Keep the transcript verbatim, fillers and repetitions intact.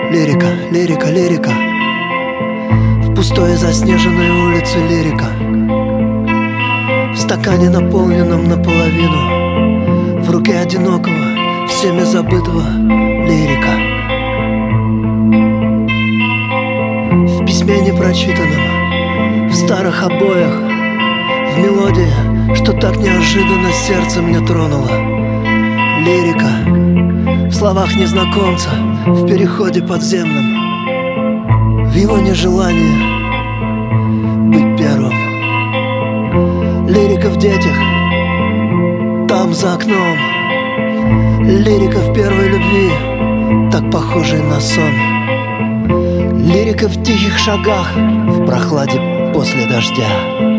Лирика, лирика, лирика. В пустой заснеженной улице лирика. В стакане, наполненном наполовину, в руке одинокого, всеми забытого лирика. В письме непрочитанном, в старых обоях, в мелодии, что так неожиданно сердце мне тронуло. Лирика. В словах незнакомца, в переходе подземном, в его нежелании быть первым. Лирика в детях, там за окном. Лирика в первой любви, так похожей на сон. Лирика в тихих шагах, в прохладе после дождя.